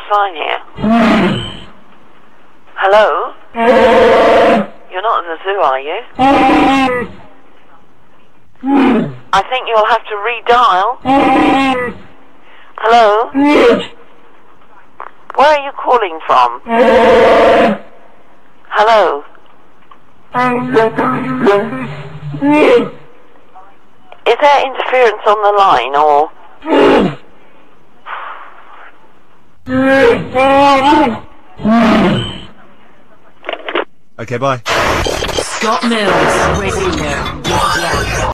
line here. Hello? You're not in the zoo, are you? I think you'll have to redial. Hello? Where are you calling from? Hello? Is there interference on the line, or... Okay, bye. Scott Mills Radio.